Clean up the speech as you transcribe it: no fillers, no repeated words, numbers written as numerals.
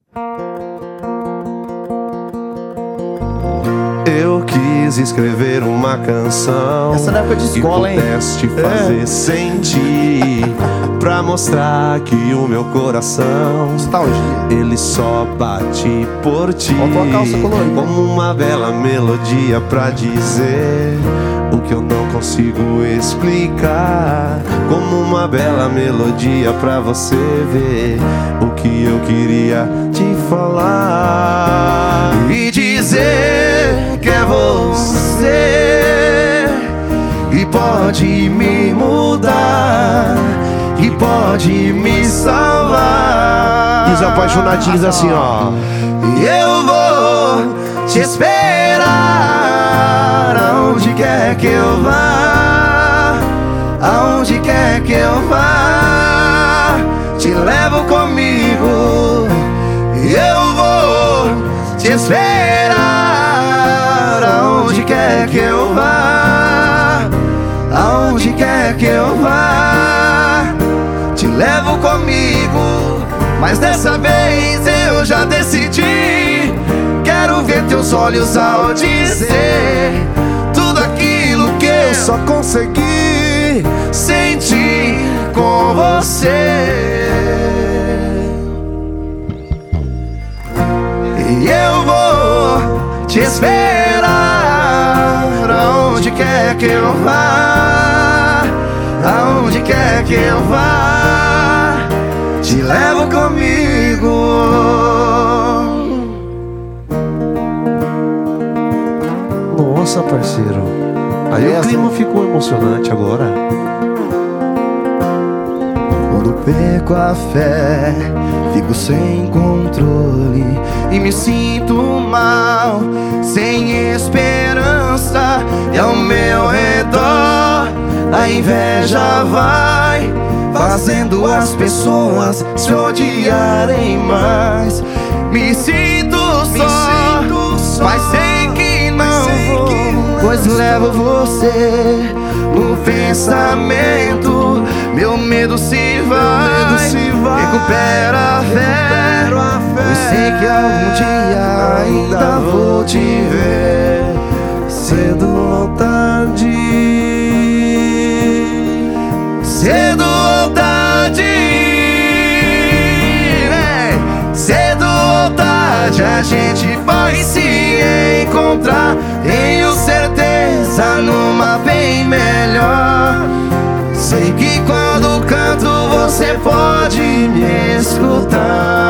Eu quis escrever uma canção. Essa na época de escola, que pudesse te fazer sentir, pra mostrar que o meu coração, ele só bate por ti. Faltou a calça colorida. Como uma bela melodia pra dizer o que eu não consigo explicar. Como uma bela melodia pra você ver o que eu queria te falar. E dizer que é você, e pode me mudar, e pode me salvar. E os apaixonadinhos assim, ó. E eu vou te esperar aonde quer que eu vá, aonde quer que eu vá, te levo comigo. E eu vou te esperar aonde quer que eu vá, aonde quer que eu vá, te levo comigo. Mas dessa vez eu já decidi, quero ver teus olhos ao dizer tudo aquilo que eu só consegui sentir com você. E eu vou te esperar aonde quer que eu vá, aonde quer que eu vá, te levo comigo. Nossa, parceiro. Aí o clima ficou emocionante agora. Quando perco a fé, fico sem controle e me sinto mal, sem esperança. E ao meu redor a inveja vai fazendo as pessoas se odiarem mais. Me sinto só, mas sei que não vou, pois levo você no pensamento. Meu medo se vai, recupera a fé, pois sei que algum dia ainda vou te ver, cedo ou tarde, cedo ou tarde, cedo ou tarde a gente vai se encontrar. Tenho certeza numa bem melhor. Sei que quando canto você pode me escutar.